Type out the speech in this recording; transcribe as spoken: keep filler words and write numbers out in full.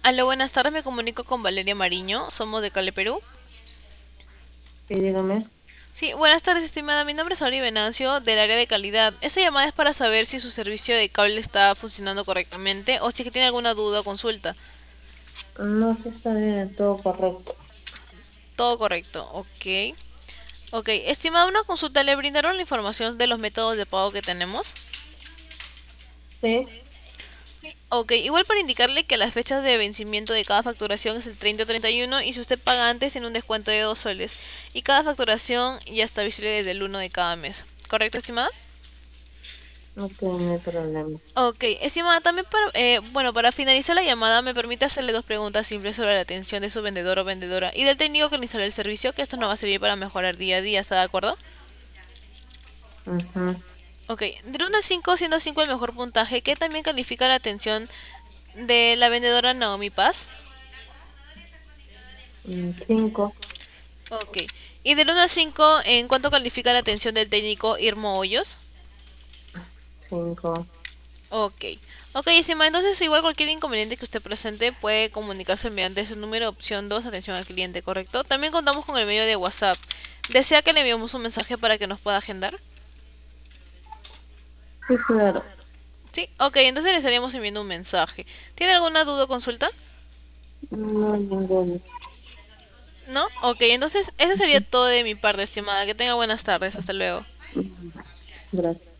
Aló, buenas tardes, me comunico con Valeria Mariño, somos de Cale, Perú. Sí, dígame. Sí, buenas tardes, estimada, mi nombre es Auri Venancio, del área de calidad. Esta llamada es para saber si su servicio de cable está funcionando correctamente o si es que tiene alguna duda o consulta. No, sí está bien, todo correcto. Todo correcto, ok. Ok, estimada, una consulta, ¿le brindaron la información de los métodos de pago que tenemos? Sí, Ok, igual para indicarle que las fechas de vencimiento de cada facturación es el treinta o treinta y uno y si usted paga antes tiene un descuento de dos soles. Y cada facturación ya está visible desde el uno de cada mes. ¿Correcto, estimada? ok, no hay problema. Ok, estimada, también para, eh, bueno, para finalizar la llamada, me permite hacerle dos preguntas simples sobre la atención de su vendedor o vendedora y del técnico que le instaló el servicio, que esto nos va a servir para mejorar día a día, ¿está de acuerdo? Ujú. Ok, del uno al cinco, siendo cinco el mejor puntaje, ¿qué también califica la atención de la vendedora Naomi Paz? Mm, Cinco, Ok, y del uno al cinco, ¿en cuánto califica la atención del técnico Irmo Hoyos? cinco. Ok. Ok, estimada, entonces igual cualquier inconveniente que usted presente puede comunicarse mediante ese número opción dos atención al cliente, ¿correcto? También contamos con el medio de WhatsApp. ¿Desea que le enviemos un mensaje para que nos pueda agendar? Sí, claro. Sí, ok, entonces le estaríamos enviando un mensaje. ¿Tiene alguna duda o consulta? No, ninguno. ¿No? Ok, entonces eso sería Ujú. todo de mi parte, estimada. Que tenga buenas tardes. Hasta luego. Mm, Gracias.